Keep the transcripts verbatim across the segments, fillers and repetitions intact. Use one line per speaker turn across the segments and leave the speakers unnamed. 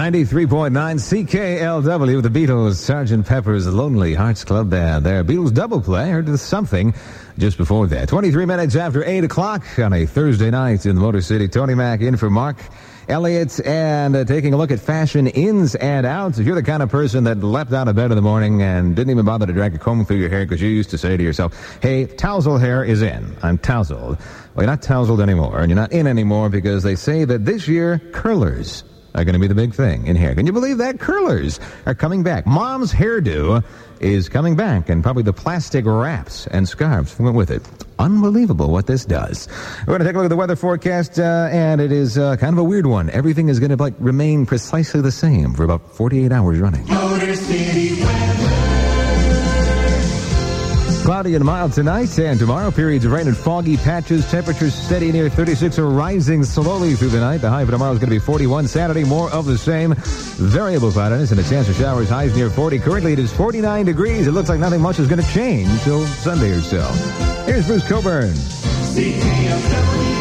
ninety-three point nine C K L W with the Beatles, Sergeant Pepper's Lonely Hearts Club Band. Their Beatles double play. Heard the something just before that. twenty-three minutes after eight o'clock on a Thursday night in the Motor City. Tony Mac in for Mark Elliott, and uh, taking a look at fashion ins and outs. If you're the kind of person that leapt out of bed in the morning and didn't even bother to drag a comb through your hair because you used to say to yourself, hey, tousle hair is in. I'm tousled. Well, you're not tousled anymore, and you're not in anymore because they say that this year, curlers are going to be the big thing in hair. Can you believe that? Curlers are coming back. Mom's hairdo is coming back, and probably the plastic wraps and scarves went with it. Unbelievable what this does. We're going to take a look at the weather forecast, uh, and it is uh, kind of a weird one. Everything is going to like remain precisely the same for about forty-eight hours running.
Motor City weather.
Cloudy and mild tonight, and tomorrow periods of rain and foggy patches. Temperatures steady near thirty-six or rising slowly through the night. The high for tomorrow is going to be forty-one. Saturday, more of the same. Variable cloudiness and a chance of showers. Highs near forty. Currently, it is forty-nine degrees. It looks like nothing much is going to change until Sunday or so. Here's Bruce Coburn.
C K L W.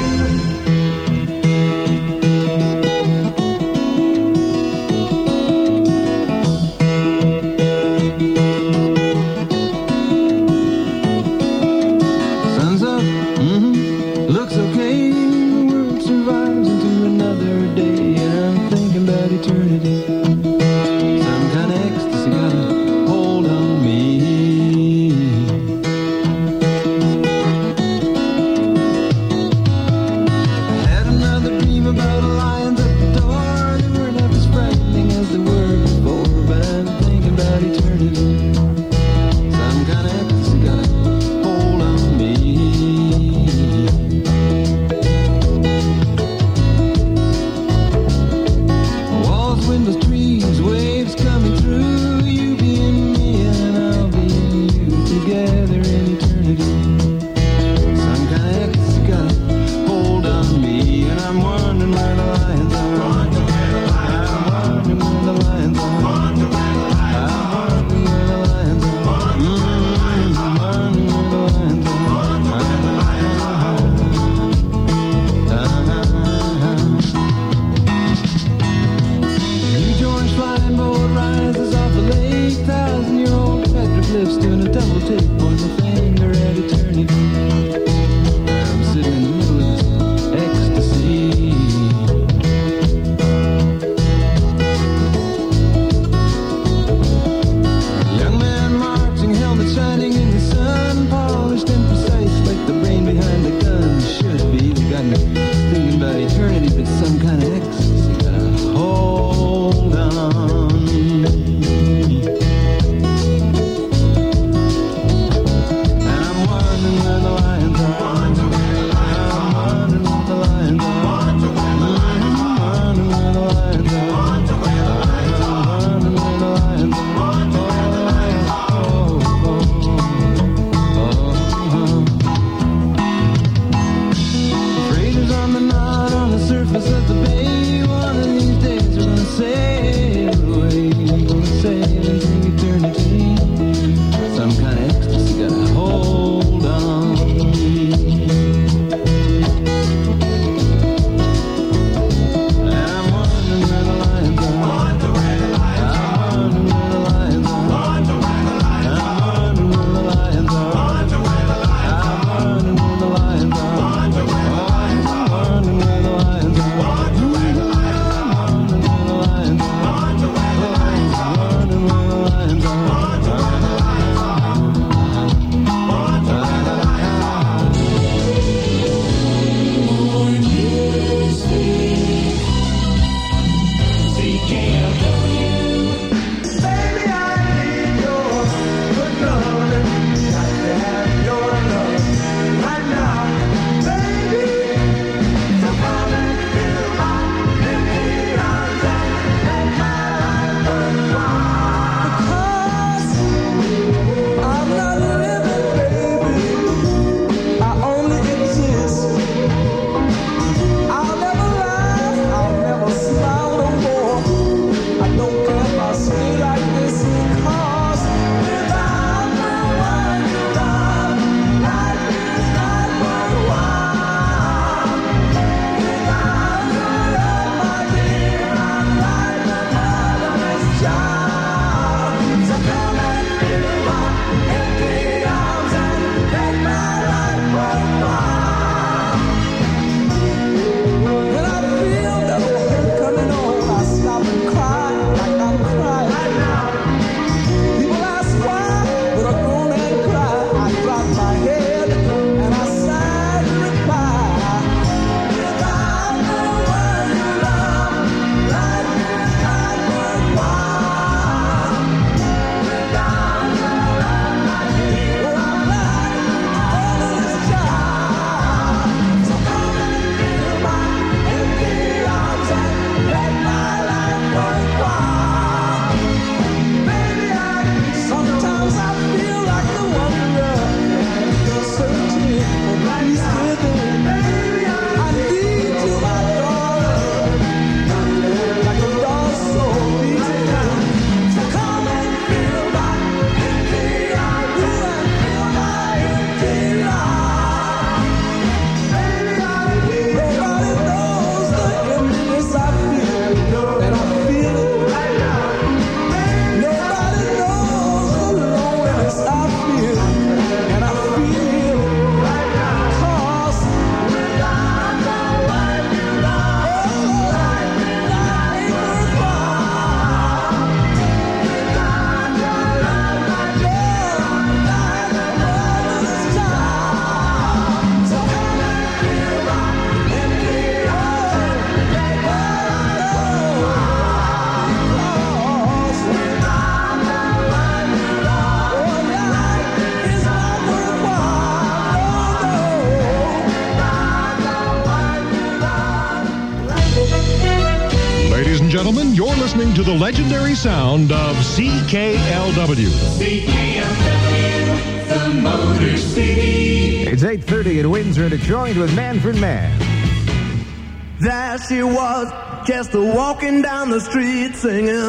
listening to the legendary sound of C K L W.
C K L W, the Motor City.
It's eight thirty in Windsor, Detroit with Manfred Mann.
There she was, just walking down the street singing.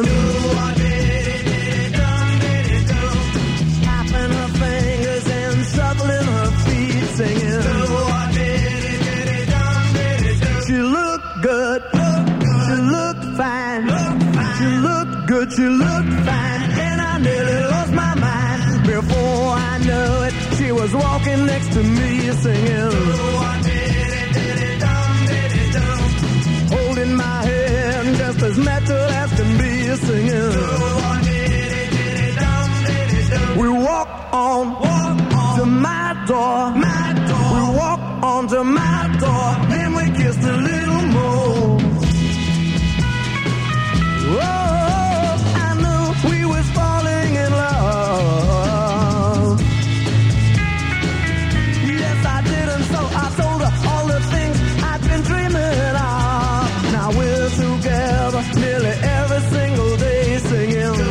Tapping her fingers and shuffling her feet singing. She looked good, she looked fine, she looked good, she looked fine, and I nearly lost my mind. Before I knew it, she was walking next to me singing. Holding my hand just as natural as can be singing. We walked on, walk on to my door, my door. We walked on to my door, then we kissed a little more. Oh, I knew we was falling in love. Yes, I did, and so I told her all the things I'd been dreaming of. Now we're together nearly every single day singing.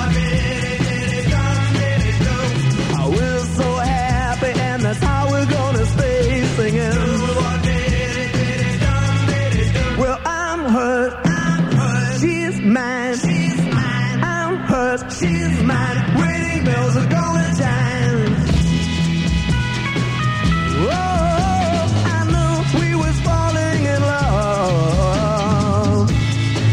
Oh, we're so happy, and that's how we're gonna stay singing. Well, I'm hurt, I'm hurt. She's mine, she's mine. I'm hurt, she's mine. Wedding bells are gonna chime. Whoa, I knew we was falling in love.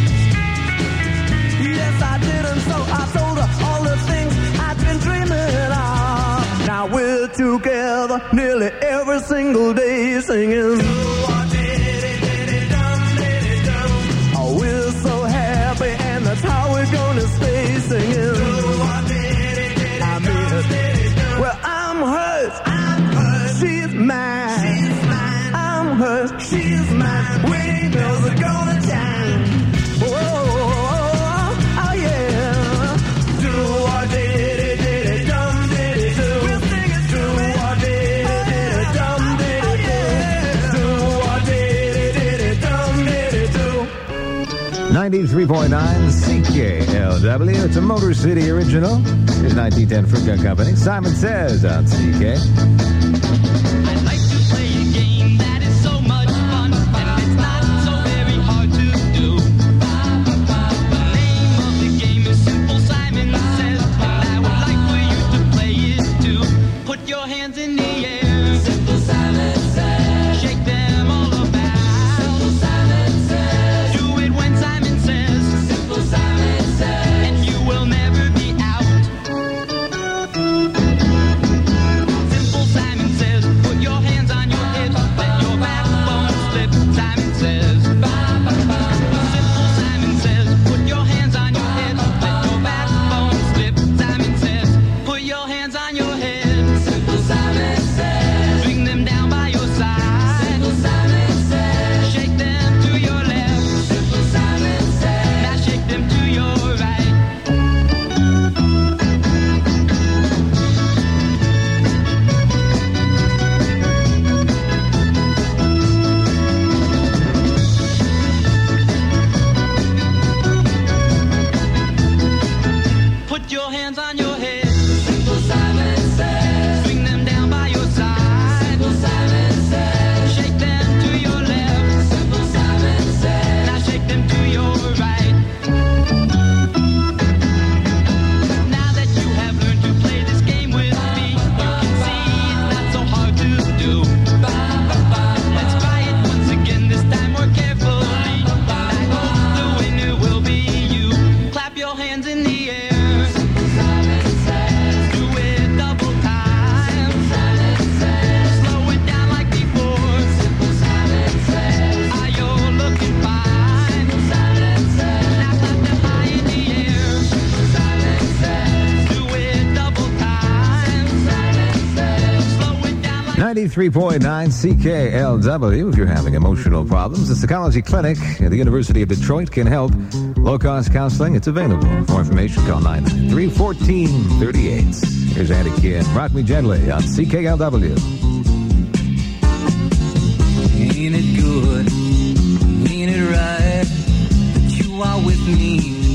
Yes, I did, and so I told her all the things I'd been dreaming of. Now we're together nearly every single day singing. Oh, we're so happy, and that's how we're gonna stay singing. I mean, well, I'm hers, I'm hers. She's mine, she's mine. I'm hers, she's mine. Wedding bells are gonna chime. Oh, oh yeah. Do what did it, did it, dum did it do. We'll sing it. Do what did it, did it, dum did it do. Do what did it, did it, dum did it do.
ninety-three point nine C K L W. It's a Motor City original. Here's nineteen ten Fruit Gun Company. Simon Says on C K.
I'd like to play a game that is so much fun, and it's not so very hard to do. The name of the game is Simple Simon Says, and I would like for you to play it too. Put your hands in the air. Simple Simon Says. Shake them all about. Simple Simon Says. Do it when Simon says. Simple Simon Says. And you will never be out. Simple Simon says, put your hands on your hips, let your backbone slip. Simon says, Simple Simon says, put your hands on your hips, let your backbone slip. Simon says, put your hands on your head. Simple Simon says, bring them down by your side. Simple Simon says, shake them to your left. Simple Simon says, now shake them to your right. Put your hands on your head. Simple Simon says. Swing them down by your side. Simple Simon says. Shake them to your left. Simple Simon says. Now shake them to your right. Now that you have learned to play this game with me, you can see it's not so hard to do. Let's try it once again, this time more carefully. And I hope the winner will be you. Clap your hands in the air. Do it double time. Slow it down like before. Are you looking fine? Now clap them high in the air. Do it double time. Slow it down like
ninety-three point nine C K L W. If you're having emotional problems, the Psychology Clinic at the University of Detroit can help. Low-cost counseling, it's available. For more information, call nine nine three, one four three eight. Here's Andy Kidd. Rock Me Gently on C K L W.
Ain't it good? Ain't it right that you are with me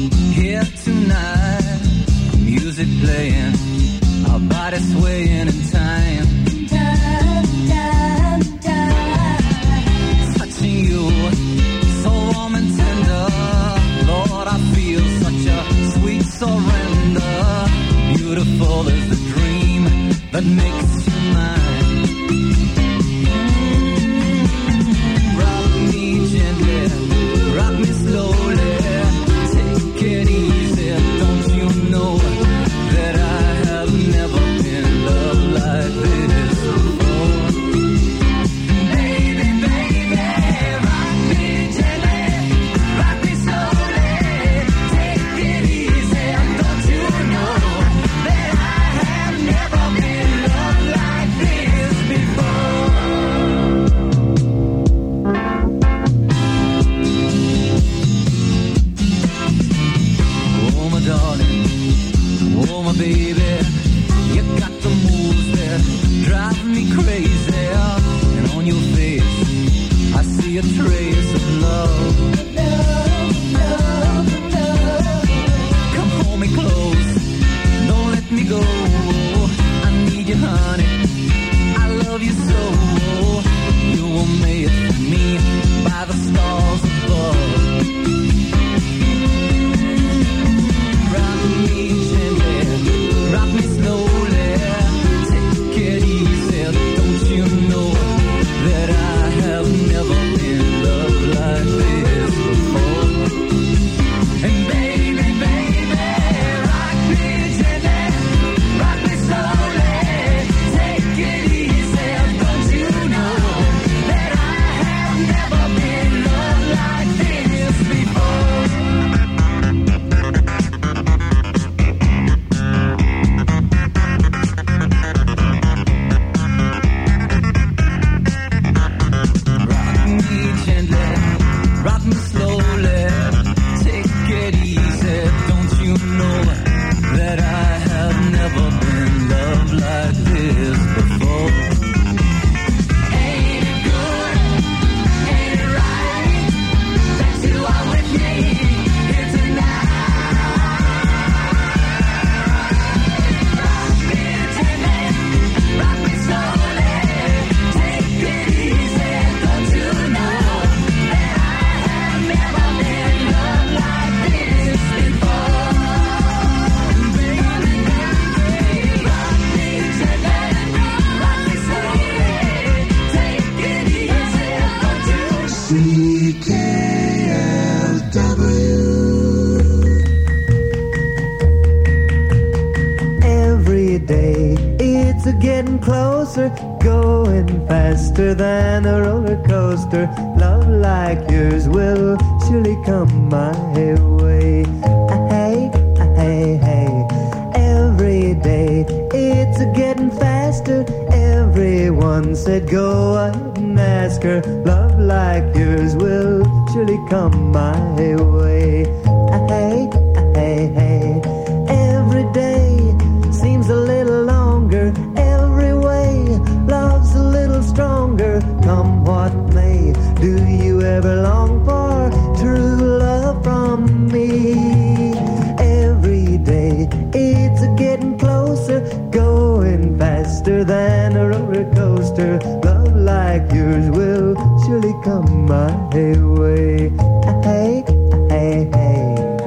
closer, going faster than a roller coaster. Love like yours will surely come my way. Hey, hey, hey, every day it's a getting faster. Everyone said go ahead and ask her. Love like yours will surely come my way. Hey, hey, hey, every day seems a little longer. Every way love's a little stronger. Come what may, do you ever long for true love from me? Every day it's a getting closer, going faster than a roller coaster. Love like yours will surely come my way. Hey, hey, hey.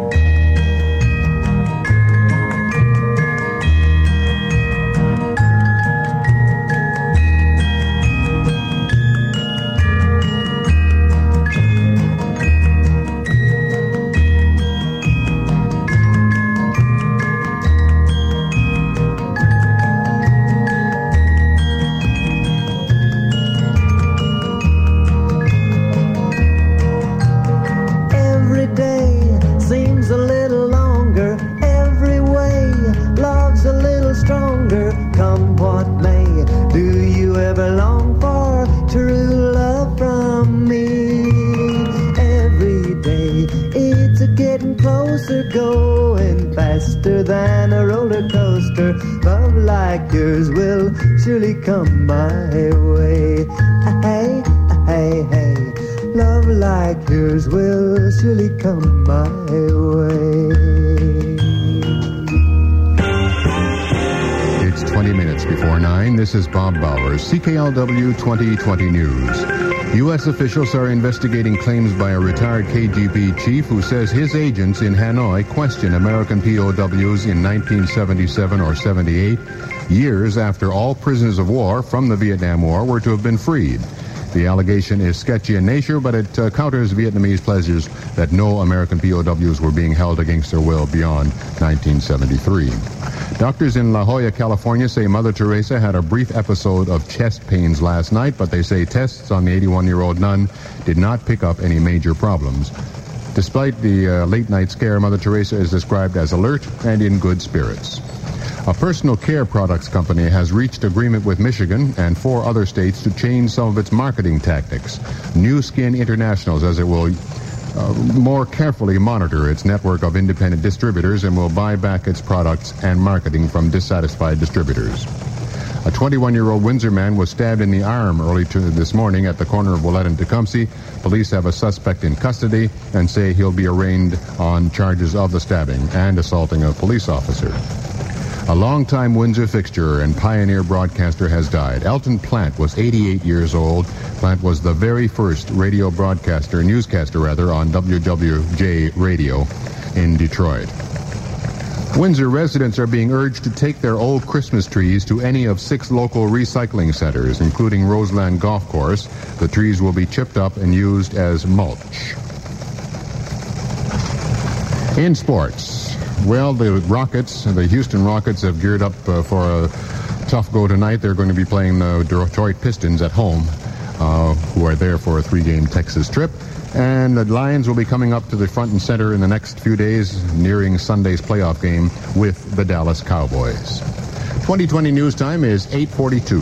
Going faster than a roller coaster. Love like yours will surely come my way. Hey, hey, hey, love like yours will surely come my way.
It's twenty minutes before nine. This is Bob Bowers, C K L W twenty twenty News. U S officials are investigating claims by a retired K G B chief who says his agents in Hanoi questioned American P O Ws in nineteen seventy-seven or seventy-eight, years after all prisoners of war from the Vietnam War were to have been freed. The allegation is sketchy in nature, but it uh, counters Vietnamese pledges that no American P O Ws were being held against their will beyond nineteen seventy-three. Doctors in La Jolla, California say Mother Teresa had a brief episode of chest pains last night, but they say tests on the eighty-one-year-old nun did not pick up any major problems. Despite the uh, late-night scare, Mother Teresa is described as alert and in good spirits. A personal care products company has reached agreement with Michigan and four other states to change some of its marketing tactics. New Skin International says it will uh, more carefully monitor its network of independent distributors and will buy back its products and marketing from dissatisfied distributors. A twenty-one-year-old Windsor man was stabbed in the arm early to this morning at the corner of Willette and Tecumseh. Police have a suspect in custody and say he'll be arraigned on charges of the stabbing and assaulting a police officer. A longtime Windsor fixture and pioneer broadcaster has died. Elton Plant was eighty-eight years old. Plant was the very first radio broadcaster, newscaster rather, on W W J Radio in Detroit. Windsor residents are being urged to take their old Christmas trees to any of six local recycling centers, including Roseland Golf Course. The trees will be chipped up and used as mulch. In sports, well, the Rockets, the Houston Rockets have geared up uh, for a tough go tonight. They're going to be playing the Detroit Pistons at home, uh, who are there for a three-game Texas trip. And the Lions will be coming up to the front and center in the next few days, nearing Sunday's playoff game with the Dallas Cowboys. twenty twenty News Time is eight forty-two.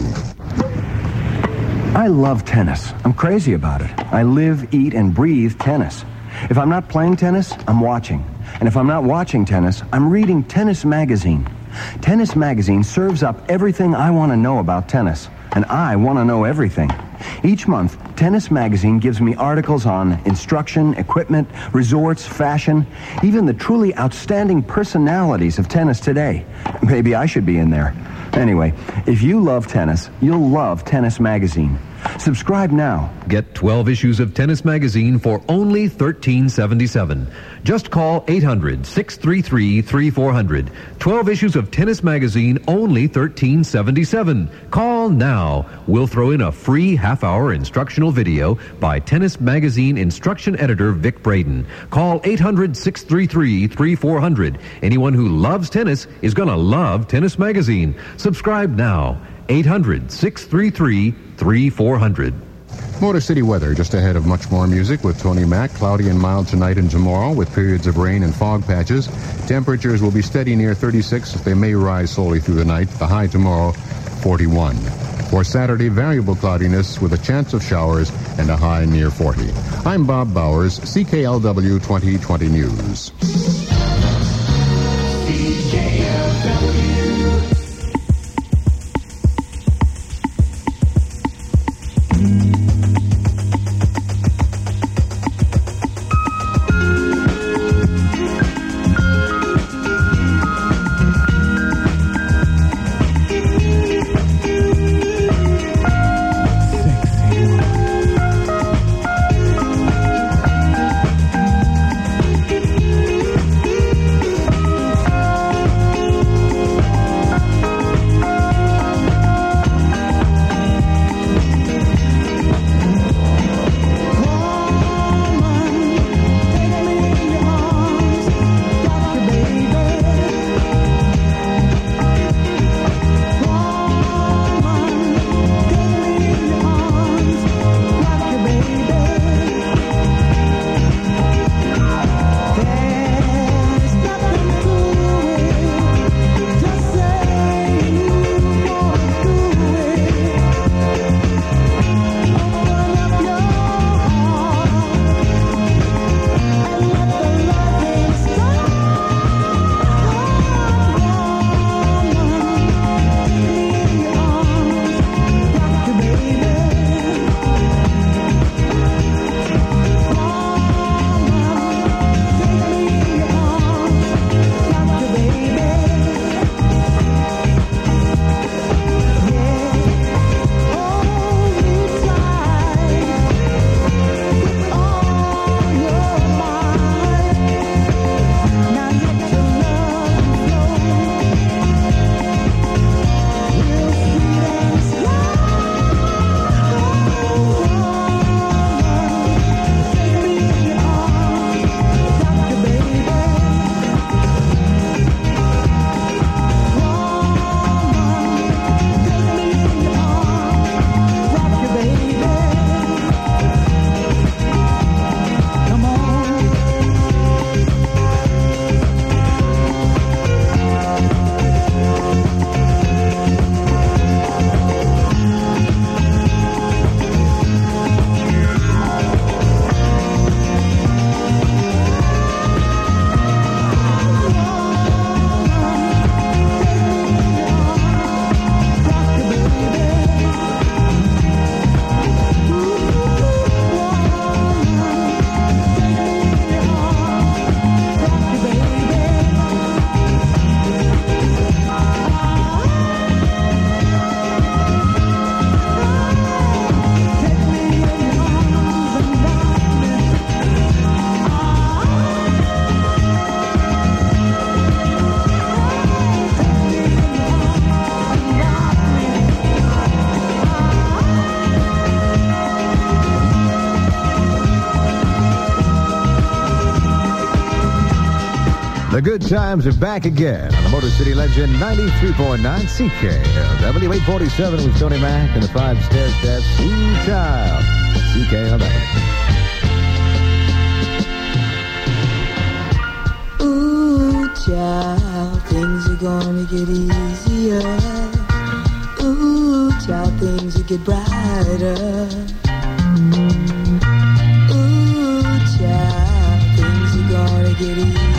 I love tennis. I'm crazy about it. I live, eat, and breathe tennis. If I'm not playing tennis, I'm watching. And if I'm not watching tennis, I'm reading Tennis Magazine. Tennis Magazine serves up everything I want to know about tennis. And I want to know everything. Each month, Tennis Magazine gives me articles on instruction, equipment, resorts, fashion, even the truly outstanding personalities of tennis today. Maybe I should be in there. Anyway, if you love tennis, you'll love Tennis Magazine. Subscribe now.
Get twelve issues of Tennis Magazine for only thirteen seventy-seven. Just call eight hundred, six three three, three four zero zero. twelve issues of Tennis Magazine, only thirteen seventy-seven. Call now. We'll throw in a free half-hour instructional video by Tennis Magazine instruction editor Vic Braden. Call eight hundred, six three three, three four zero zero. Anyone who loves tennis is going to love Tennis Magazine. Subscribe now. eight hundred, six three three, three four zero zero.
Motor City weather just ahead of much more music with Tony Mack. Cloudy and mild tonight and tomorrow with periods of rain and fog patches. Temperatures will be steady near thirty-six. They may rise slowly through the night. The high tomorrow, forty-one. For Saturday, variable cloudiness with a chance of showers and a high near forty. I'm Bob Bowers, C K L W twenty twenty News.
C K L W.
The good times are back again on the Motor City Legend ninety-three point nine C K L W. eight forty-seven with Tony Mack and the Five Stair Steps. Ooh, child. C K L W.
Ooh, child, things are gonna get easier. Ooh, child, things will get brighter. Ooh, child, things are gonna get easier.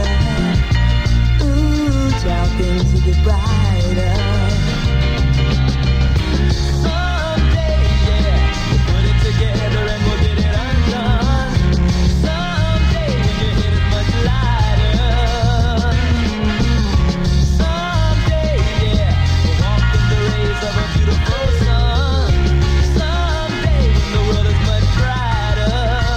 Ooh, child, things will get brighter. Someday, yeah, we'll put it together and we'll get it undone. Someday, when your head is much lighter. Someday, yeah, we'll walk in the rays of a beautiful sun. Someday, when the world is much brighter.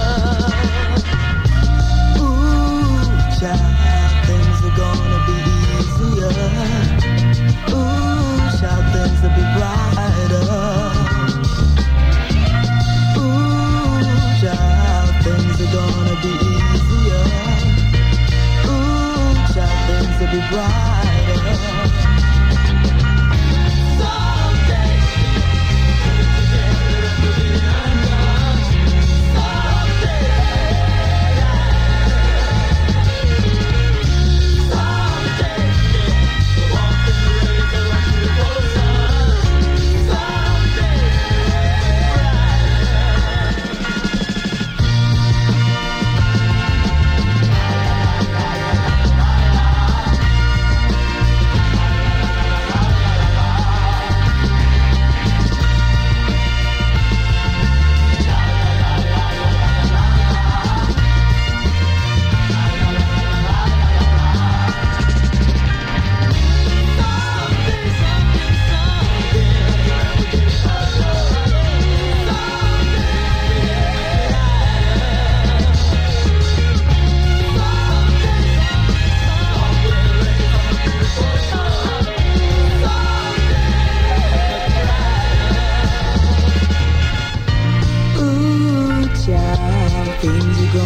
Ooh, child, things are gonna be easier. Ooh, child, things will be brighter. Ooh, child, things are gonna be easier. Ooh, child, things will be brighter. Someday.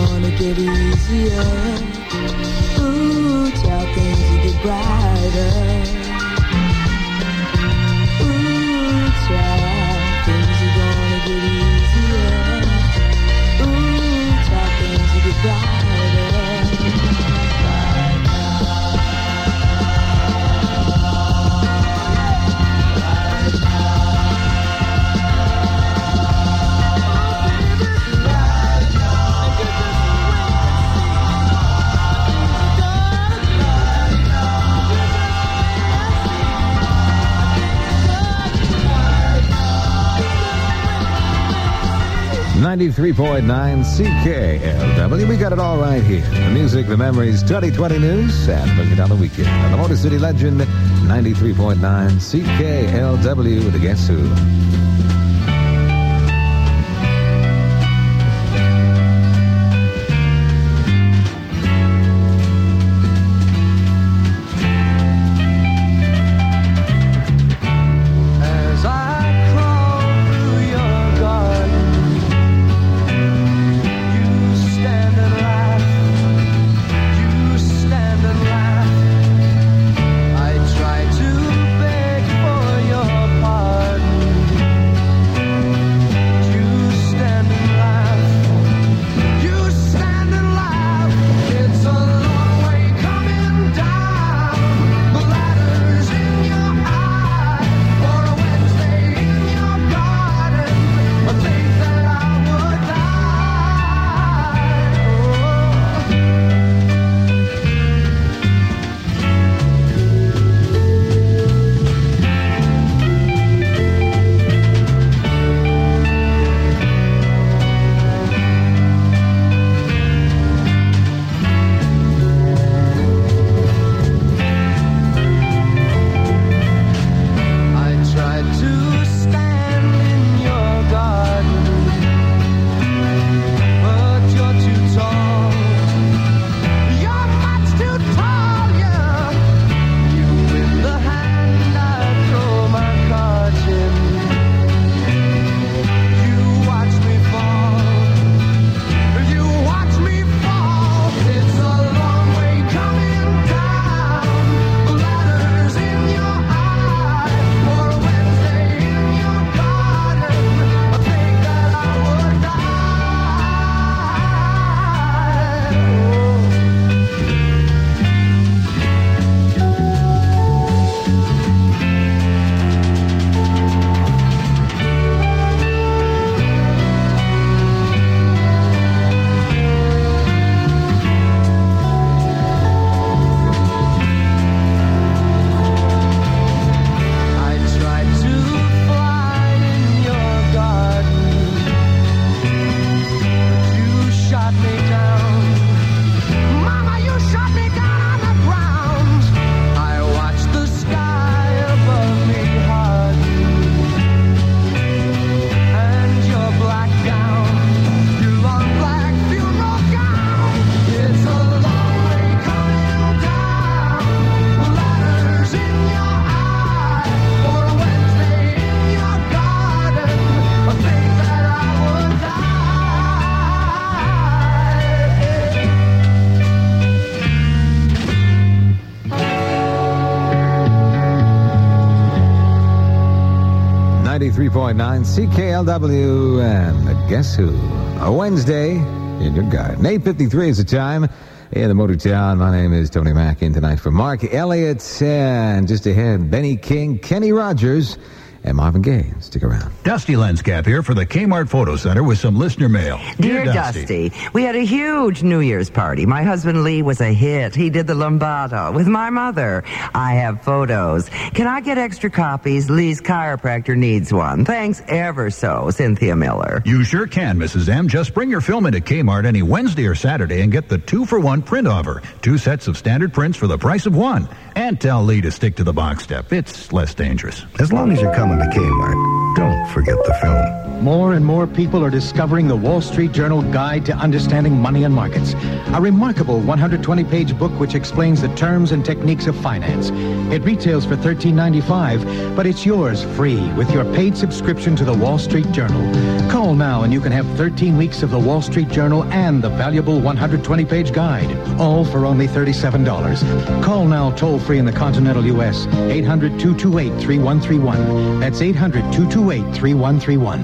gonna get easier. Ooh, child, things will get brighter. Ooh, child, things are gonna get easier. Ooh, child, things will get brighter.
ninety-three point nine C K L W. We got it all right here. The music, the memories, twenty twenty news, and looking on the weekend. On the Motor City Legend, ninety-three point nine C K L W with the Guess Who.
As I crawl through your garden, you stand and laugh. You stand and laugh. I try to beg for your pardon. You stand and laugh. You stand and laugh. It's a long way coming down. The ladder's in your eye. For a Wednesday in your garden, I think that I would I tried to stand in your garden, but you're too tall. You're much too tall, yeah. You win the hand, I throw my cards in. You watch me fall. You watch me fall. It's a long way coming down. The ladder's in your eye. For a Wednesday in your garden, I think that I would I tried to fly in your garden, but you shot me down. Mama, you shot me down on the ground. I watched the sky above me harden, and your black gown, your long black funeral gown. It's a long way coming down. The ladder's in your eye. For a Wednesday in your garden, I think that I would
ninety-three point nine C K L W and the Guess Who. A Wednesday in your garden. eight fifty-three is the time in the Motor Town. My name is Tony Mack, in tonight for Mark Elliott, and just ahead, Benny King, Kenny Rogers, and Marvin Gaye. Stick around.
Dusty Lenscap here for the Kmart Photo Center with some listener mail.
Dear Dusty, we had a huge New Year's party. My husband Lee was a hit. He did the lambada with my mother. I have photos. Can I get extra copies? Lee's chiropractor needs one. Thanks ever so, Cynthia Miller.
You sure can, Missus M. Just bring your film into Kmart any Wednesday or Saturday and get the two-for-one print offer. Two sets of standard prints for the price of one. And tell Lee to stick to the box step. It's less dangerous.
As long as you're coming to Kmart, don't forget the film.
More and more people are discovering the Wall Street Journal Guide to Understanding Money and Markets, a remarkable one hundred twenty page book which explains the terms and techniques of finance. It retails for thirteen ninety-five, but it's yours free with your paid subscription to the Wall Street Journal. Call Call now and you can have thirteen weeks of the Wall Street Journal and the valuable one hundred twenty page guide, all for only thirty-seven dollars. Call now toll-free in the continental U S, eight hundred, two two eight, three one three one. That's eight hundred, two two eight, three one three one.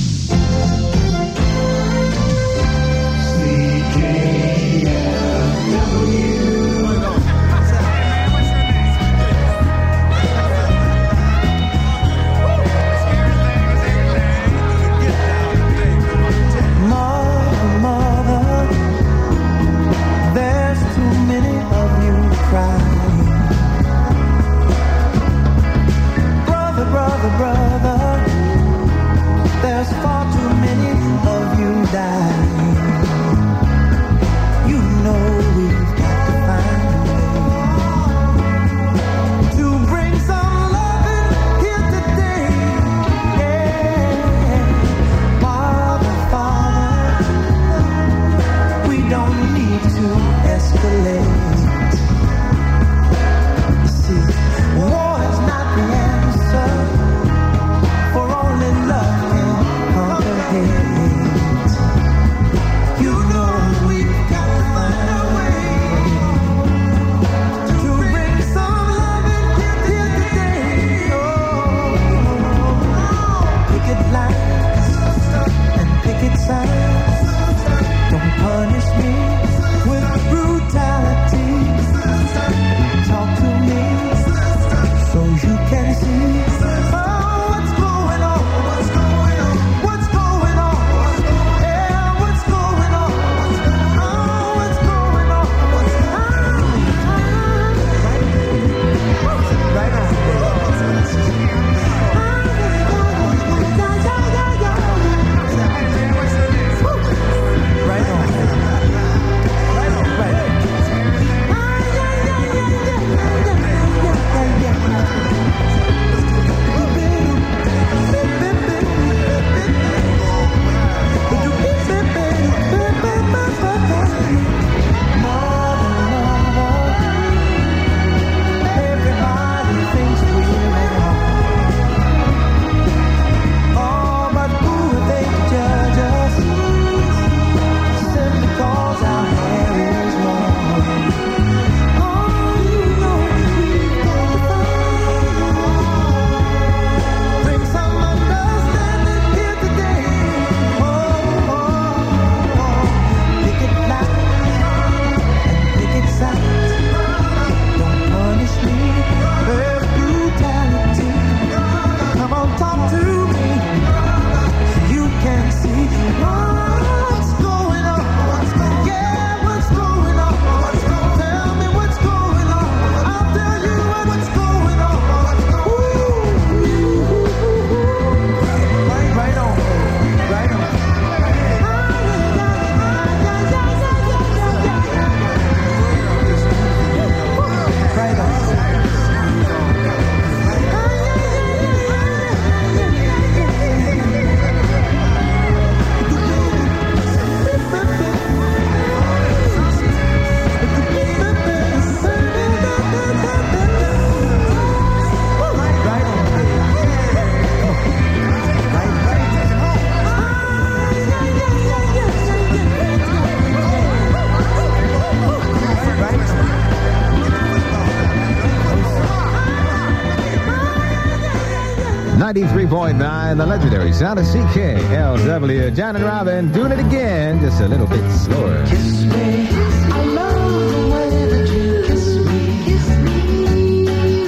ninety-three point nine, the legendary sound of C K L W. John and Robin doing it again, just a little bit slower.
Kiss me, I love the way that you kiss me, kiss me.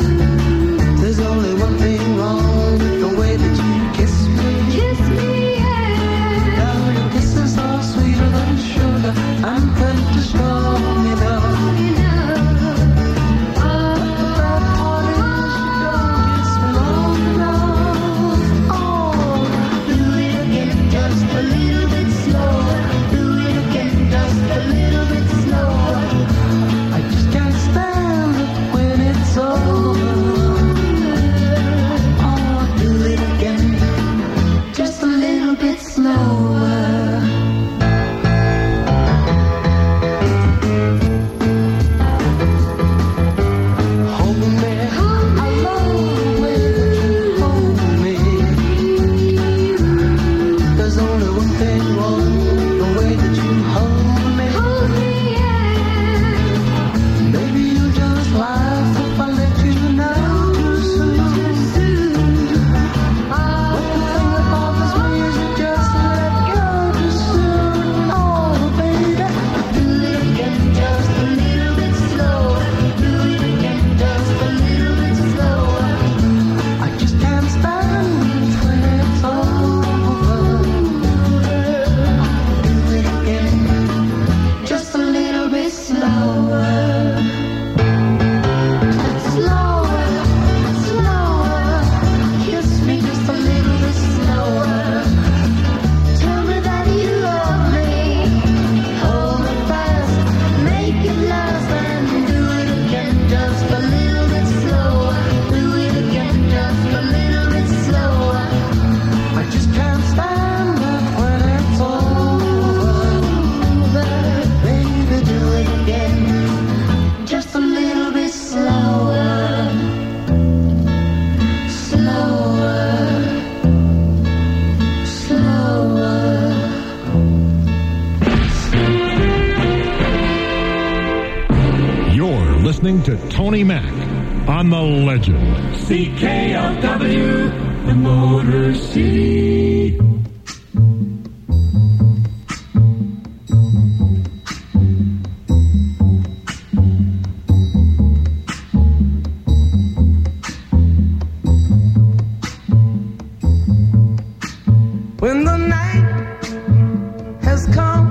There's only one thing wrong with the way that you kiss me, kiss me, yeah. Now your kisses are sweeter than sugar, I'm plenty strong enough.
A little bit slower, do it again, just a little bit slower.
listening to Tony Mack on The Legend.
C K L W, the Motor City.
When the night has come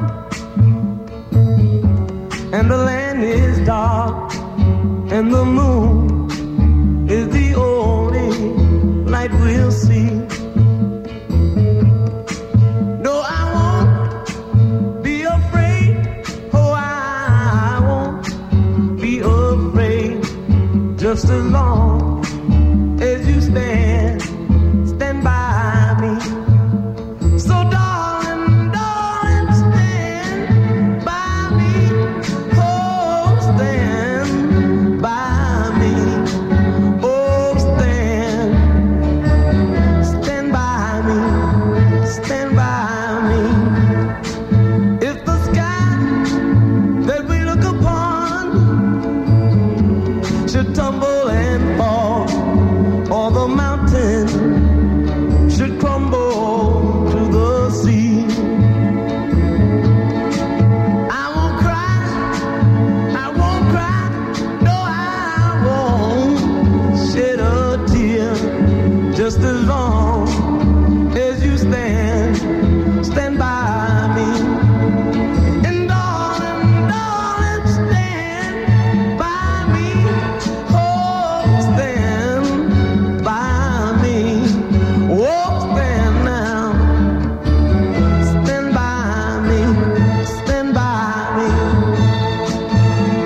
and the land is dark and the moon is the only light we'll see. No, I won't be afraid. Oh, I won't be afraid. Just as long as you stand, stand by me. So darling, darling, stand by me. Oh, stand by me. Oh, stand, stand by me. Stand by me. If the sky that we look upon should tumble and fall, or the mountain should crumble to the sea, I won't cry, I won't cry, no, I won't shed a tear. Just as long as you stand, stand by me. And darling, darling, stand by me. Oh, stand by me. Oh, stand now. Stand by me. Stand by me.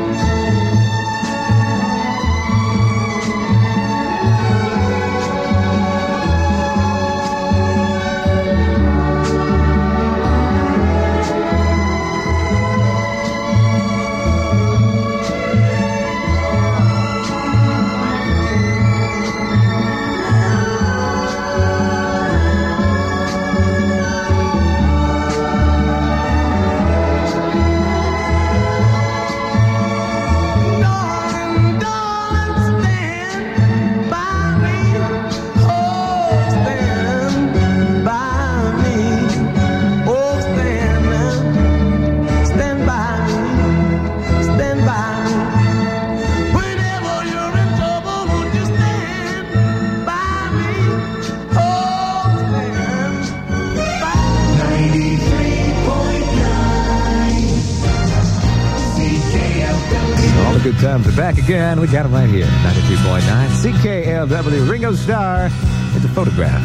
Darling, darling, stand by me. Oh, stand by me. Oh, stand now. Stand by me. Stand by me. Whenever you're in trouble, won't you stand by me? Oh, stand by me. ninety-three point nine C K L W.
All the good times are back again. We got them right here. ninety-three point nine C K L W. Ringo Starr. It's a photograph.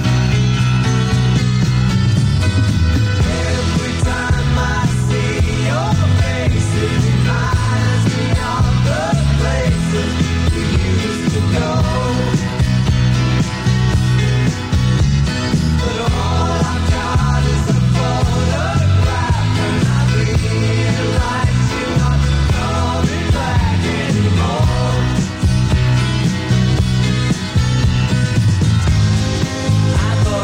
Every time I see your face, it reminds me of the places we used to go. But all I've got is a photograph, and I realize you're not coming back anymore. I thought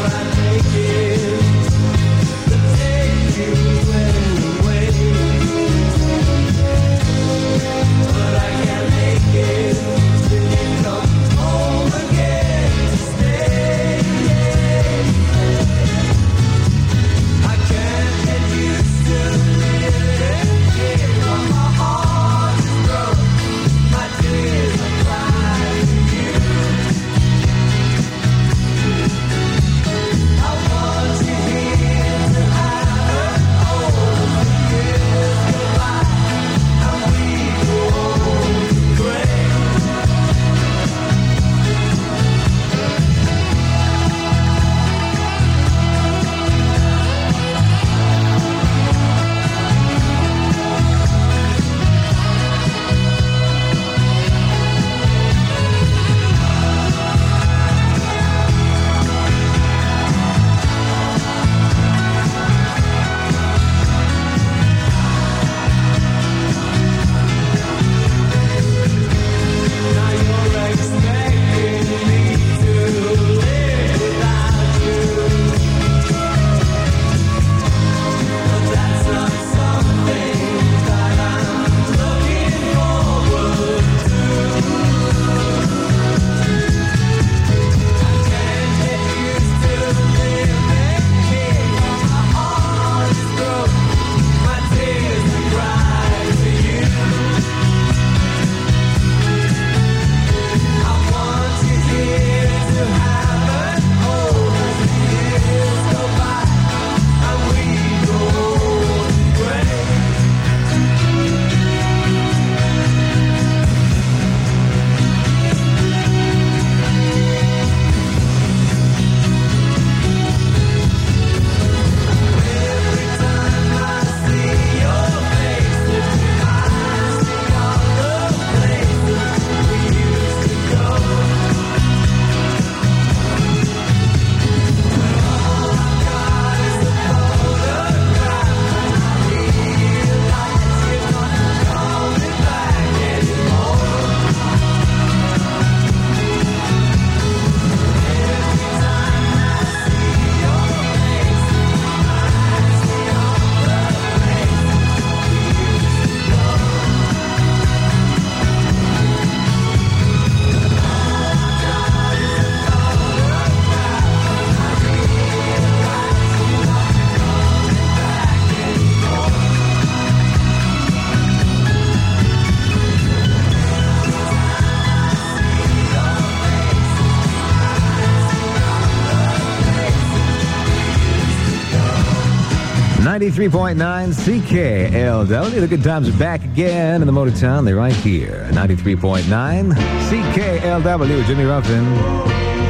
ninety-three point nine C K L W. The good times are back again in the Motor Town. They're right here. ninety-three point nine C K L W. Jimmy Ruffin.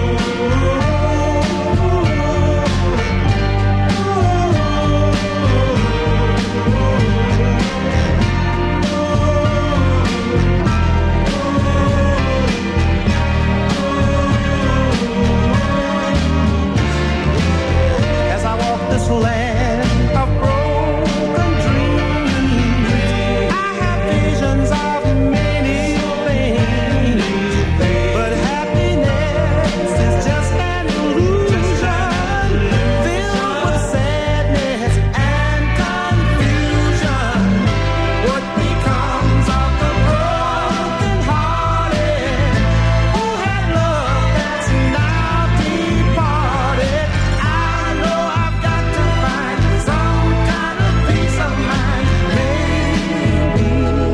As I walk this land of broken dreams, I have visions of many things, but happiness is just an illusion, filled with sadness and confusion. What becomes of the broken-hearted who had love that's now departed? I know I've got to find some kind of peace of mind, maybe.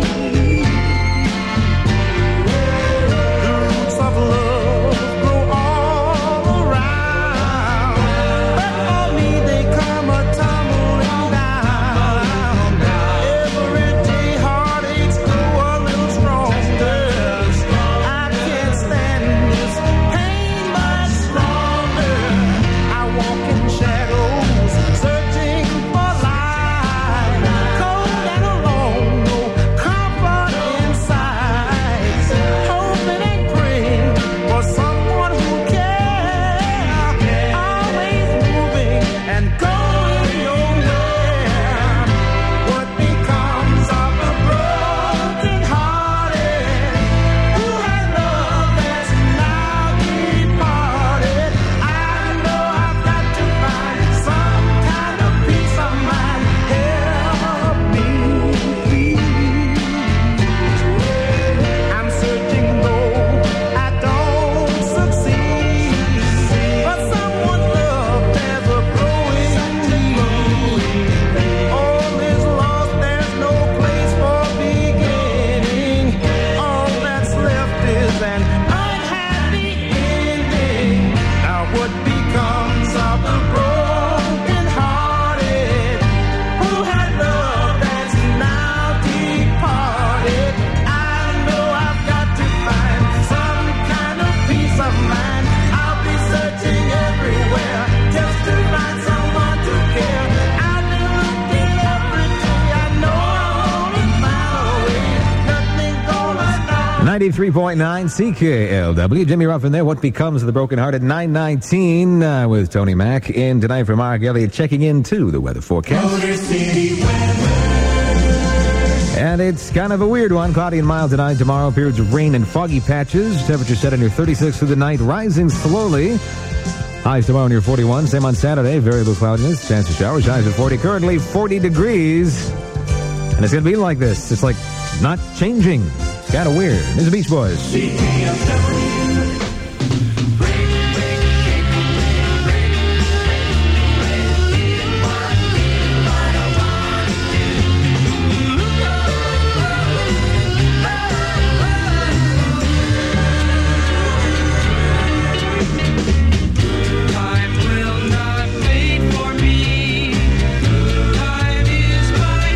The roots of love grow all around, but for me they come a tumbling down. Every day heartaches grow a little stronger. I can't stand this pain much longer. I walk in shadows, searching for light, cold and alone, no comfort inside, hoping and praying for someone who cares, always moving and going nowhere. What becomes of the broken-hearted who had love that's now departed? I know I've got to find some kind of peace of mind. Help me. I'm searching though I don't succeed, but someone's love there's a growing need. All is lost, there's no place for beginning. All that's left is an unhappy ending. Now what becomes of the broken-hearted who had love that's now departed? I know I've got to find some kind of peace of mind. I'll be searching everywhere just to find someone to care. I've been looking every day. I know I'm only my way. Nothing's gonna stop.
ninety-three point nine C K L W. Jimmy Ruffin there. What becomes of the broken hearted? nine nineteen uh, with Tony Mack. In tonight for Mark Elliott, checking into the weather forecast.
Motor City weather.
And it's kind of a weird one. Cloudy and mild tonight. Tomorrow, periods of rain and foggy patches. Temperature set near thirty-six through the night, rising slowly. Highs tomorrow near forty-one. Same on Saturday. Variable cloudiness. Chance of showers. Highs at forty. Currently forty degrees. And it's going to be like this. It's like not changing. It's kind of weird. This is the Beach Boys.
C K L W.
Time will not wait for me. Time is my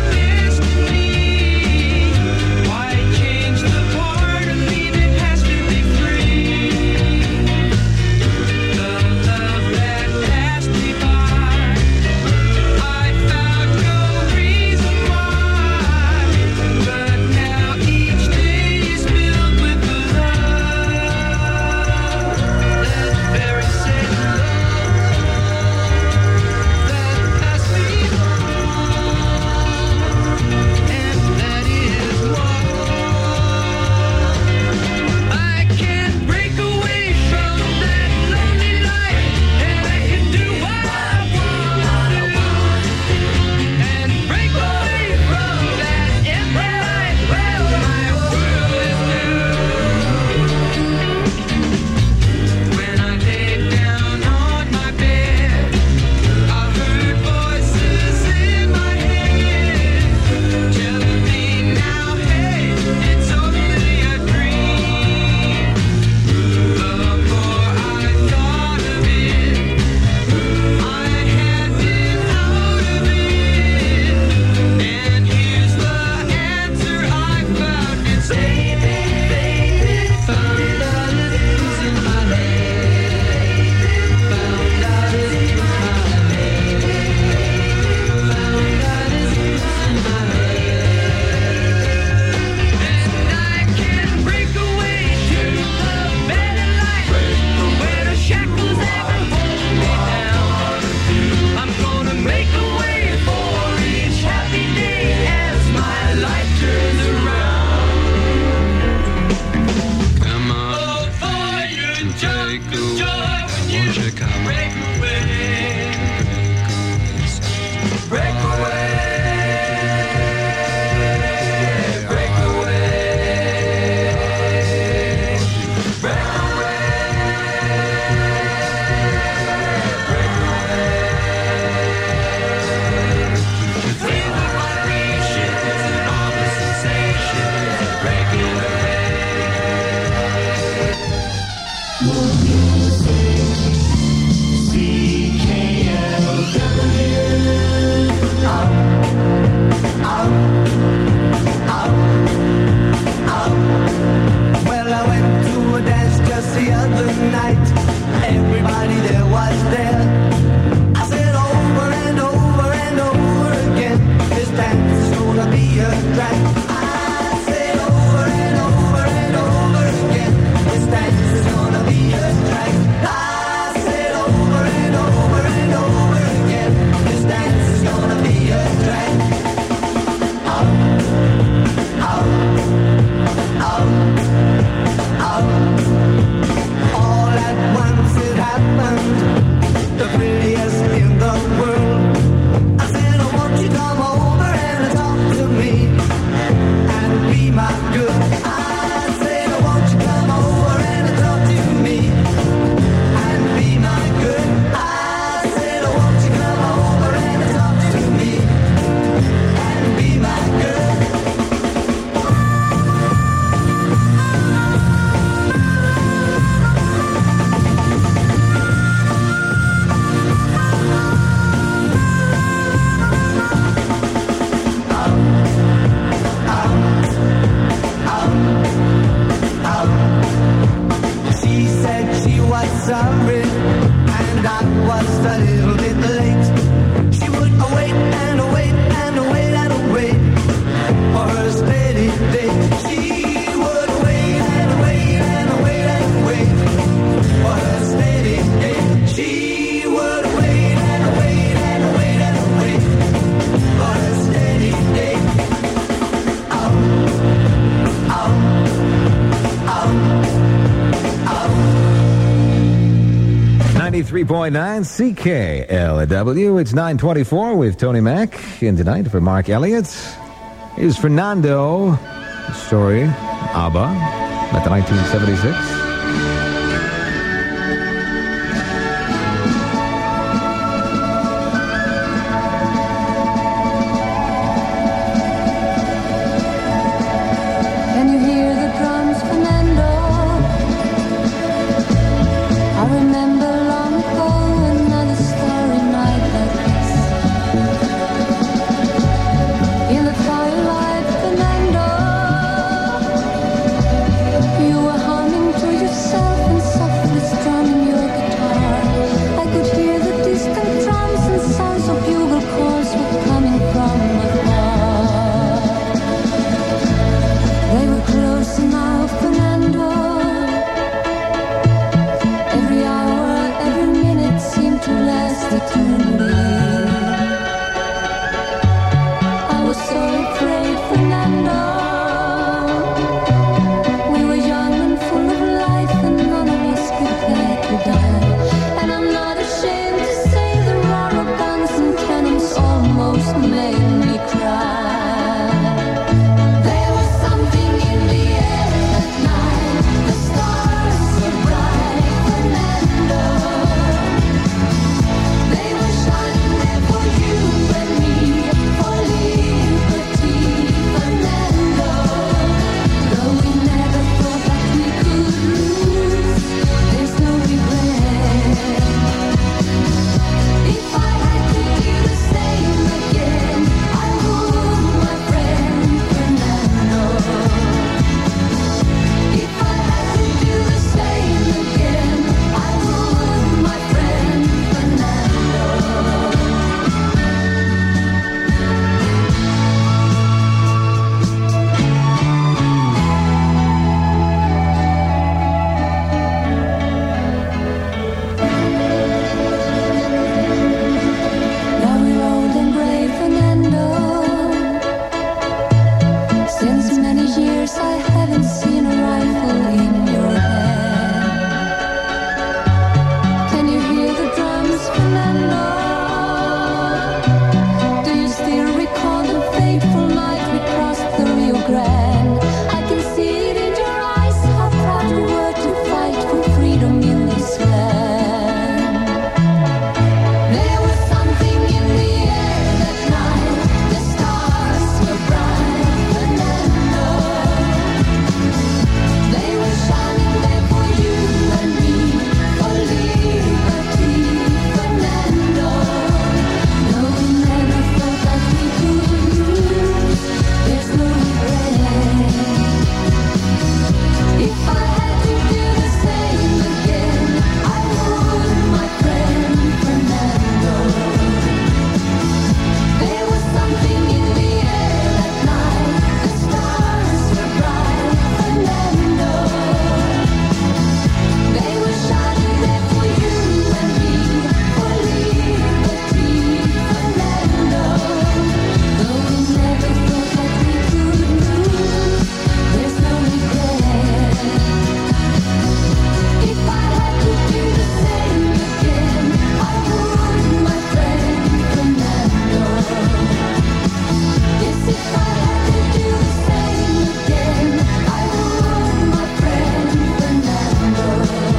destiny. Why change the part of me that has to be free?
ninety-three point nine C K L W. It's nine twenty-four with Tony Mack. In tonight for Mark Elliott is Fernando. The story, ABBA, at the nineteen seventy-six.
Can you hear the drums, Fernando? I remember long ago another starry night like this. In the twilight, Fernando, you were humming to yourself and softly strumming your guitar. I could hear the distant drums and sounds of bugle calls were coming from afar. They were close now, Fernando. Every hour, every minute seemed to last eternally. I was so afraid, Fernando. We were young and full of life, and none of us prepared to die. And I'm not ashamed to say the roar of guns and cannons almost made me cry. There was something in the air that night. The stars were bright, Fernando. They were shining there for you and me, for liberty, Fernando. Though we never thought that we could lose, there's no regret. If I had to do the same again, I would, my friend Fernando. If I had to do the same again, I would, my friend Fernando. Now we're old and gray, Fernando. Since many years I haven't seen a rifle in your hand. Can you hear the drums, Fernando? Do you still recall the fateful night we crossed the Rio Grande? I can see it in your eyes, how proud you were to fight for freedom in this land. There was something in the air that night. The stars were bright, Fernando. They were shining there for you and me, for liberty, Fernando. No, we never thought that we could lose. There's no regret. If I had to do the same again, I would, my friend Fernando. There was something in the air that night. The stars were bright, Fernando. They were shining there for you and me, for liberty, Fernando. Though we never thought that we could lose, there's no regret. If I had to do the same again, I would, my friend Fernando. Yes, if I had to do the same again, I would, my friend Fernando.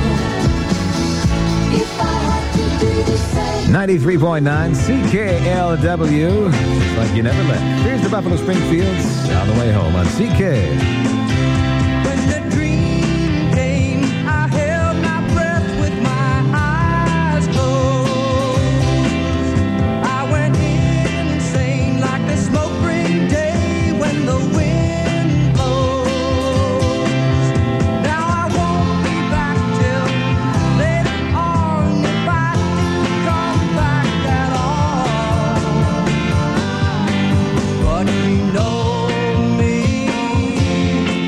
If I had to do the same.
ninety-three point nine C K L W. Just like you never left. Here's the Buffalo Springfields on the way home on C K.
When the dream came, I held my breath with my eyes closed. I went insane like the smoke ring day when the wind blows. Now I won't be back till later on if I do come back at all. But you know me.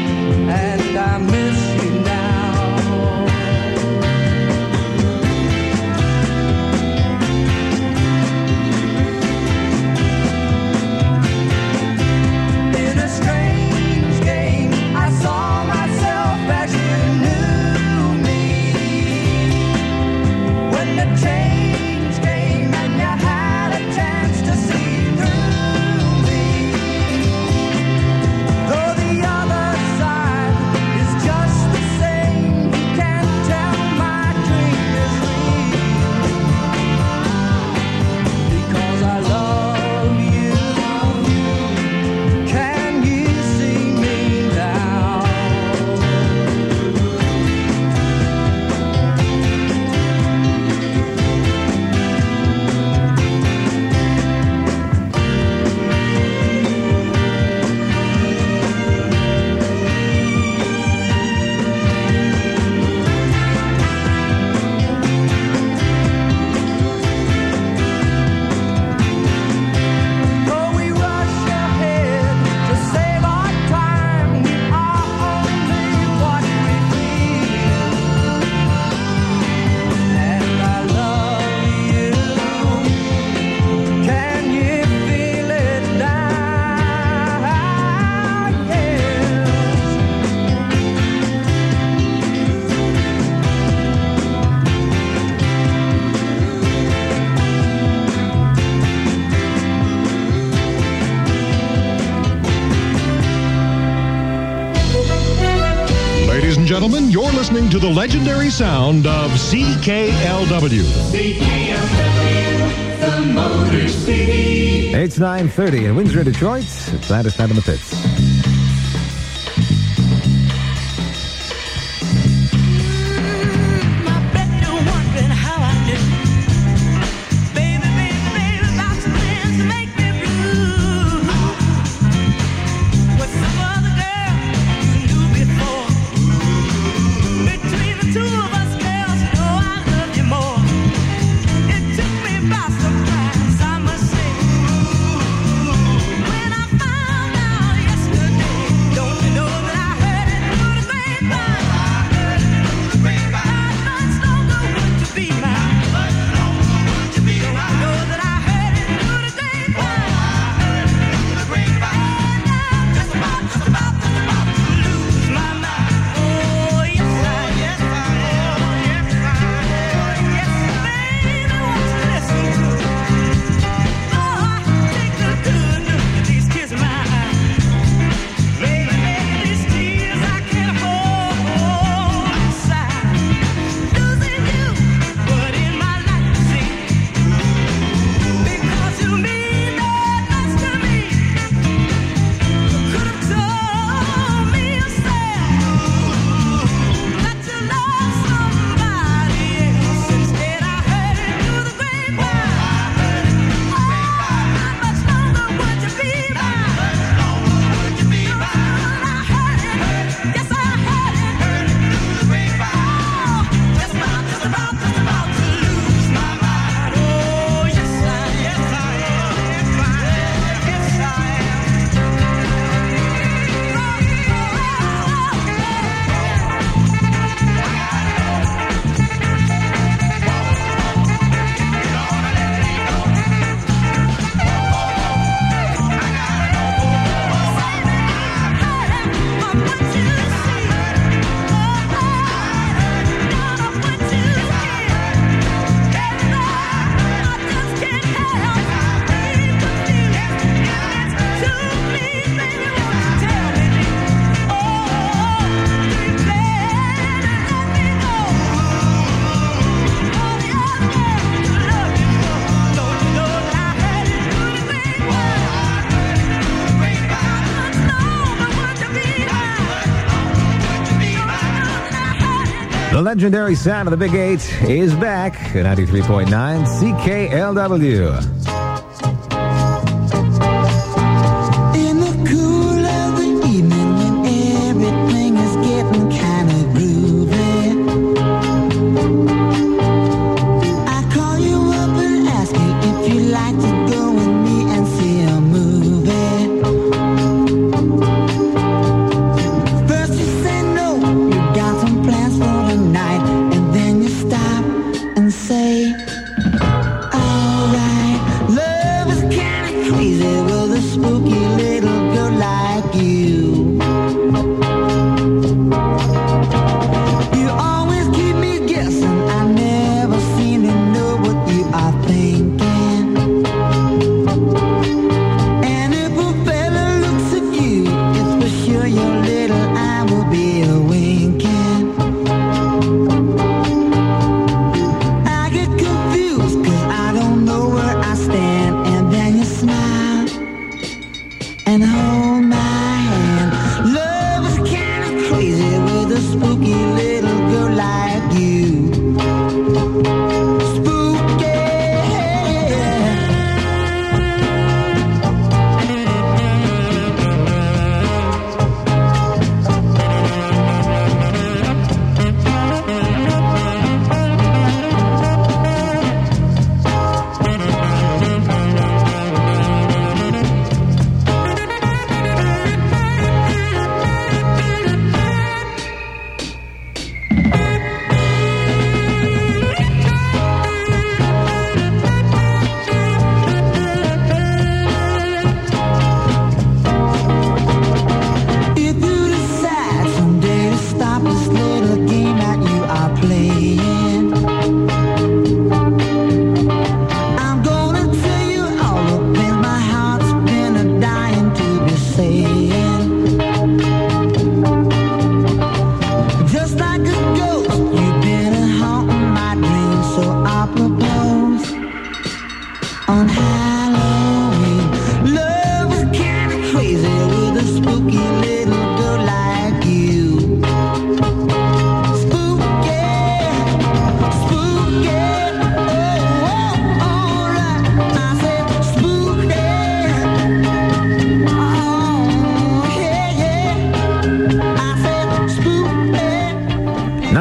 gentlemen, you're listening to the legendary sound of C K L W.
C K L W, the Motor City.
It's nine thirty in Windsor, Detroit. It's Gladys Knight in the pits. The legendary sound of the Big Eight is back at ninety-three point nine C K L W.
In the cool of the evening when everything is getting kind of groovy, I call you up and ask you if you'd like to go with me and see a movie. First you say no, you got some plans for the night, and then you stop and say, alright, love is kinda crazy with a spooky little girl like you. You always keep me guessing, I never seem to know what you are thinking. And if a fella looks at you, it's for sure your little eye will be a winking. I get confused cause I don't know where I stand, and then you smile and hold my hand. Love is kinda crazy with a spooky little girl like you. Spooky.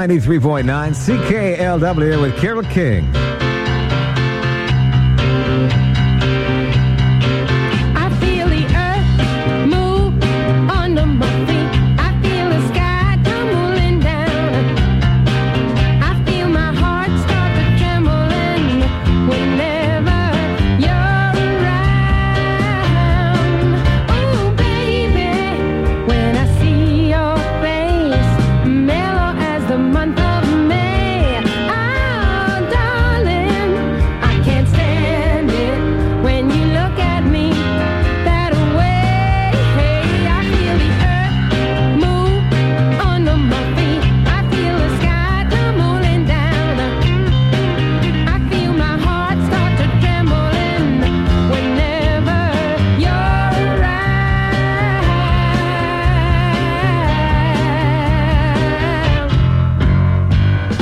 ninety-three point nine C K L W with Carole King.
I feel the earth move under my feet. I feel the sky tumbling down. I feel my heart start to trembling whenever you're around. Oh, baby, when I see your face, mellow as the month of May. Oh, darling, I can't stand it when you look at me that way. I feel the earth move under my feet. I feel the sky tumbling down. I feel my heart start to trembling whenever you're around.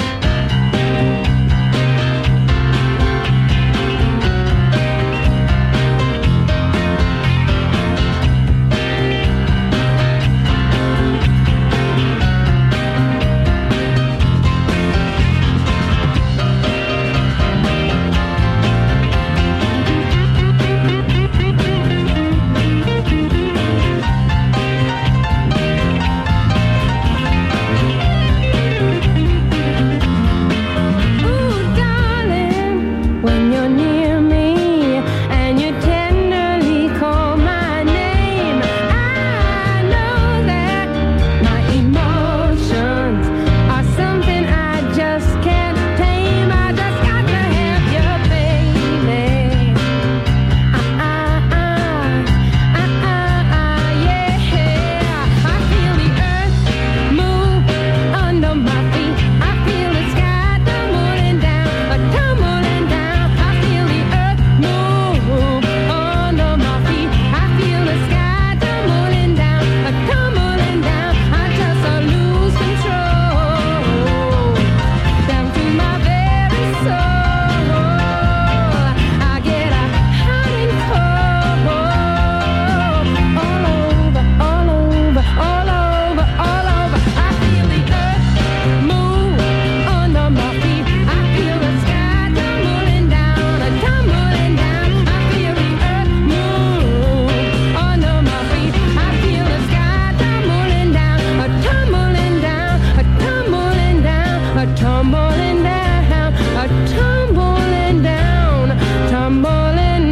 Ooh, darling, when you're near me and you tenderly call my name, I know that my emotions are something I just can't tame. I just got to have you, baby. Ah, ah, ah, ah, ah, ah, yeah. I feel the earth move under my feet. I feel the sky tumbling down, a tumbling down. I feel the earth move under my feet. I feel the sky tumbling down, a tumbling down. I just uh, lose control down to my very soul. I get a hot and cold all over, all over, all over, all over. I feel the earth move under my feet. I feel the sky tumbling down, a tumbling down. I feel the earth move under my feet. I feel the sky tumbling down, a tumbling down, a tumbling down, a tumbling down, a tumbling down, tumbling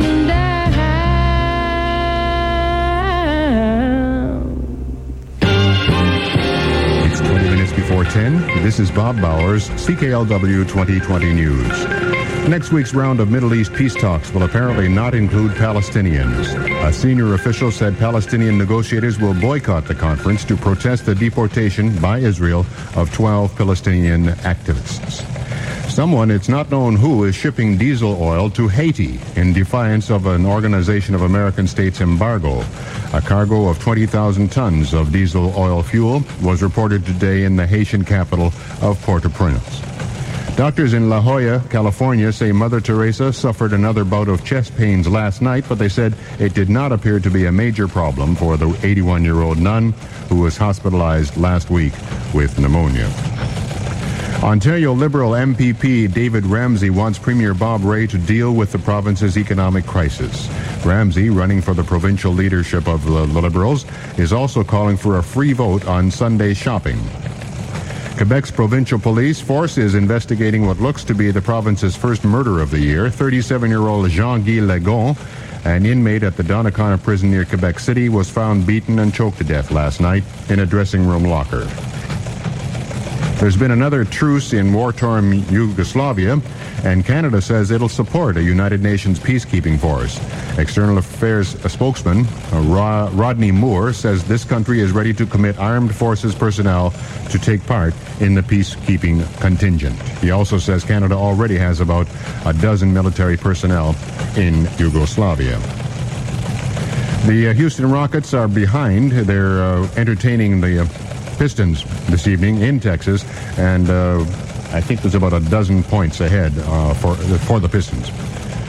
down.
It's twenty minutes before ten. This is Bob Bowers, C K L W twenty twenty News. Next week's round of Middle East peace talks will apparently not include Palestinians. A senior official said Palestinian negotiators will boycott the conference to protest the deportation by Israel of twelve Palestinian activists. Someone, it's not known who, is shipping diesel oil to Haiti in defiance of an Organization of American States embargo. A cargo of twenty thousand tons of diesel oil fuel was reported today in the Haitian capital of Port-au-Prince. Doctors in La Jolla, California, say Mother Teresa suffered another bout of chest pains last night, but they said it did not appear to be a major problem for the eighty-one-year-old nun who was hospitalized last week with pneumonia. Ontario Liberal M P P David Ramsey wants Premier Bob Rae to deal with the province's economic crisis. Ramsey, running for the provincial leadership of the Liberals, is also calling for a free vote on Sunday shopping. Quebec's provincial police force is investigating what looks to be the province's first murder of the year. thirty-seven-year-old Jean-Guy Legon, an inmate at the Donnacona prison near Quebec City, was found beaten and choked to death last night in a dressing room locker. There's been another truce in war-torn Yugoslavia, and Canada says it'll support a United Nations peacekeeping force. External Affairs spokesman uh, Ro- Rodney Moore says this country is ready to commit armed forces personnel to take part in the peacekeeping contingent. He also says Canada already has about a dozen military personnel in Yugoslavia. The uh, Houston Rockets are behind. They're uh, entertaining the uh, Pistons this evening in Texas, and uh, I think there's about a dozen points ahead uh, for for the Pistons.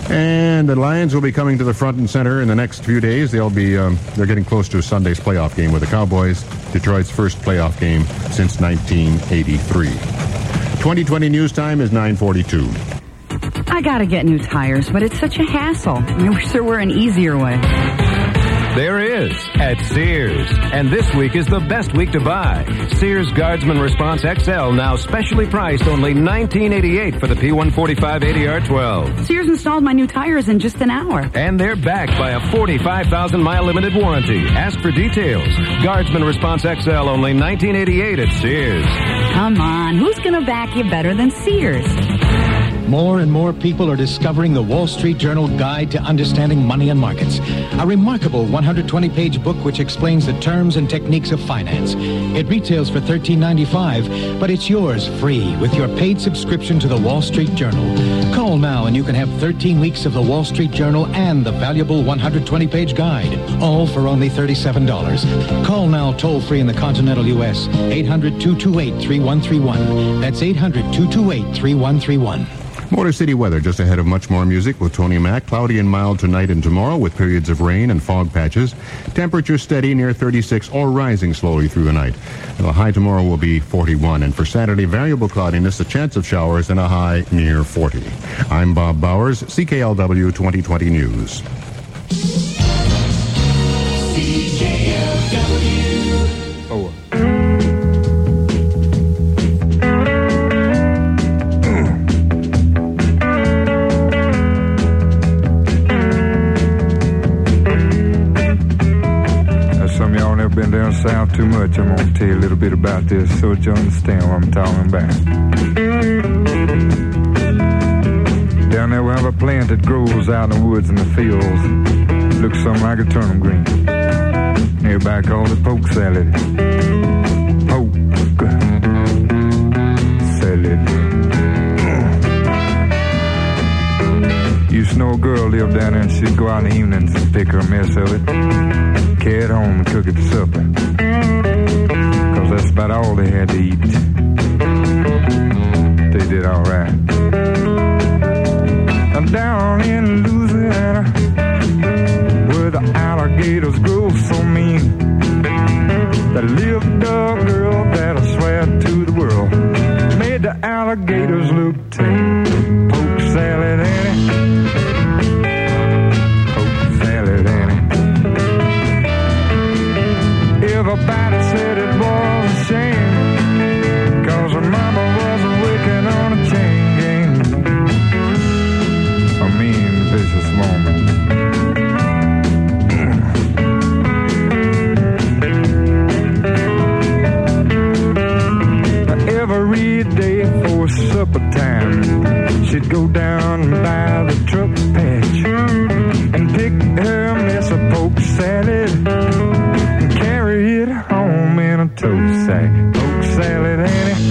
And the Lions will be coming to the front and center in the next few days. They'll be um, they're getting close to Sunday's playoff game with the Cowboys, Detroit's first playoff game since nineteen eighty-three. twenty twenty news time is nine forty-two.
I gotta get new tires, but it's such a hassle. I wish there were an easier way.
There is at Sears. And this week is the best week to buy. Sears Guardsman Response X L now specially priced only nineteen eighty-eight for the P one forty-five eighty R twelve.
Sears installed my new tires in just an hour.
And they're backed by a forty-five thousand mile limited warranty. Ask for details. Guardsman Response X L only nineteen eighty-eight at Sears.
Come on, who's gonna back you better than Sears?
More and more people are discovering the Wall Street Journal Guide to Understanding Money and Markets, a remarkable one hundred twenty page book which explains the terms and techniques of finance. It retails for thirteen ninety-five, but it's yours free with your paid subscription to the Wall Street Journal. Call now and you can have thirteen weeks of the Wall Street Journal and the valuable one hundred twenty page guide, all for only thirty-seven dollars. Call now toll-free in the continental U S, eight hundred, two two eight, three one three one. That's eight hundred, two two eight, three one three one.
Motor City weather just ahead of much more music with Tony Mack. Cloudy and mild tonight and tomorrow with periods of rain and fog patches. Temperature steady near thirty-six or rising slowly through the night. The high tomorrow will be forty-one. And for Saturday, variable cloudiness, a chance of showers and a high near forty. I'm Bob Bowers, C K L W twenty twenty News.
C K L W.
Oh.
Been down south too much. I'm going to tell you a little bit about this so that you understand what I'm talking about. Down there we have a plant that grows out in the woods and the fields. Looks something like a turnip green. Everybody calls it poke salad. Poke salad. Used to know a girl lived down there and she'd go out in the evenings and pick her a mess of it. Carry it home and cook it for supper. Cause that's about all they had to eat. They did alright. I'm down in Louisiana, where the alligators grow so mean. There lived a girl that I swear to the world made the alligators look tame. Poke salad, Annie. Poke salad, Annie. Everybody said it was a shame, cause her mama was working on a chain gang. A mean, vicious woman. Every day for supper time, she'd go down by the truck patch and pick her mess of poke salad and carry it home in a tote sack. Poke salad, Annie.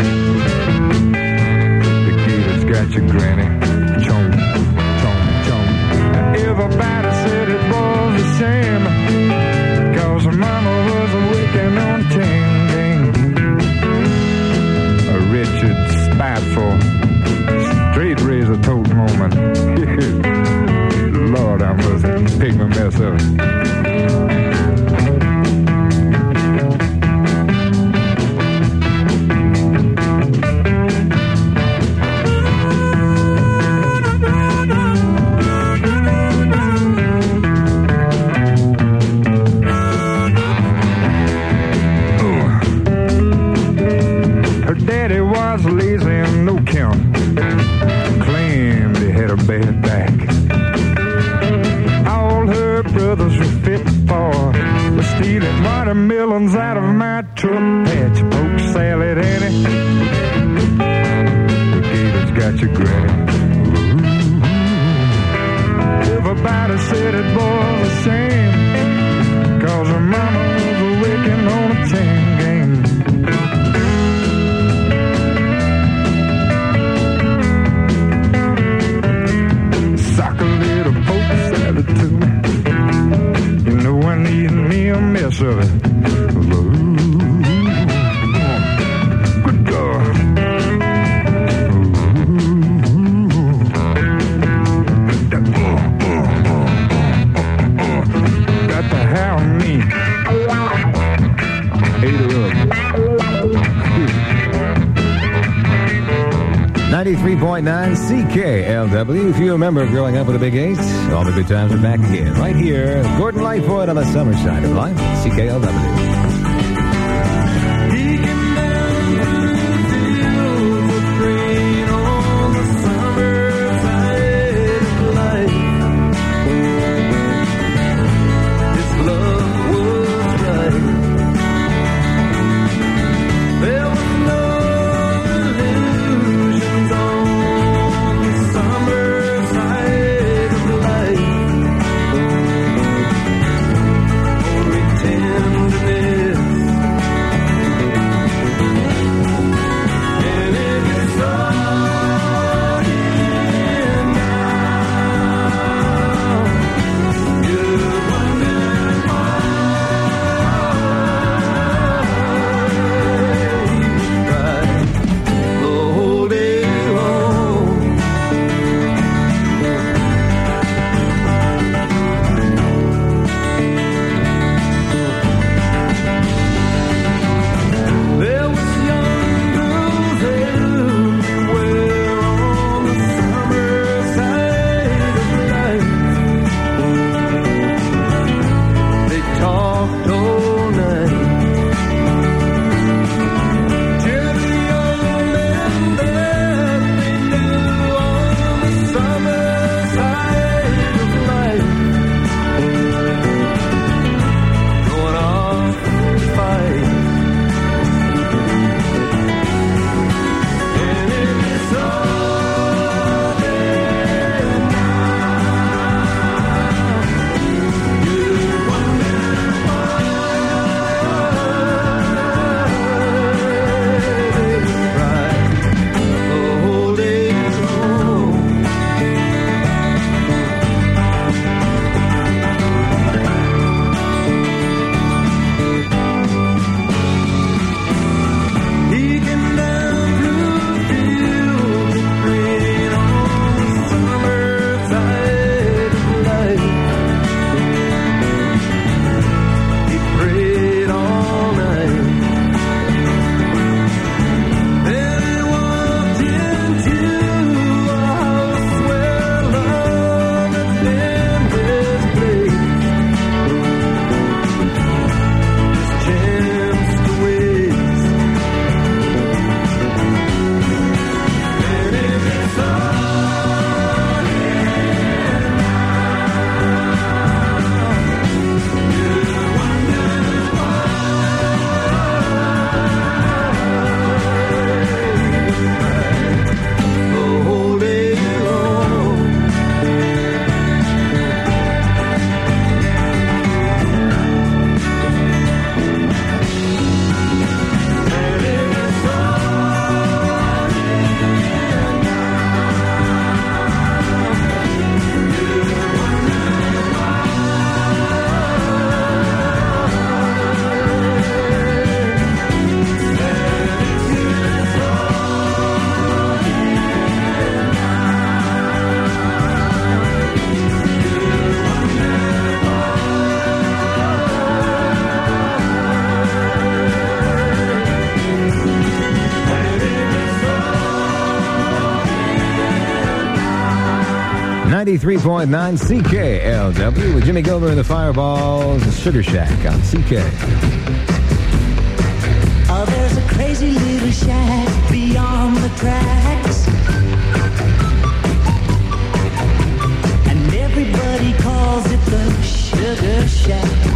The gator's got your granny. Chomp, chomp, chomp. Everybody said it was a shame, cause her mama was working on a chain gang. A wretched, spiteful, straight razor toting woman. Lord, I must pick my mess up. Daddy was lazy and no count. Claimed he had a bad back. All her brothers were fit for was stealing watermelons out of my truck patch. Poke salad, Annie. The gator's got your granny. Everybody said it was a shame, cause her mama was working on a chain gang. Sock a little poke salad to me. You know I need me a mess of it. Good God. Ooh.
ninety-three point nine C K L W. If you remember growing up with a big eight, all the good times are back again. Right here, Gordon Lightfoot on the summer side of life, C K L W. ninety-three point nine C K L W with Jimmy Gilmer and the Fireballs, Sugar Shack on C K.
Oh, there's a crazy little shack beyond the tracks, and everybody calls it the Sugar Shack.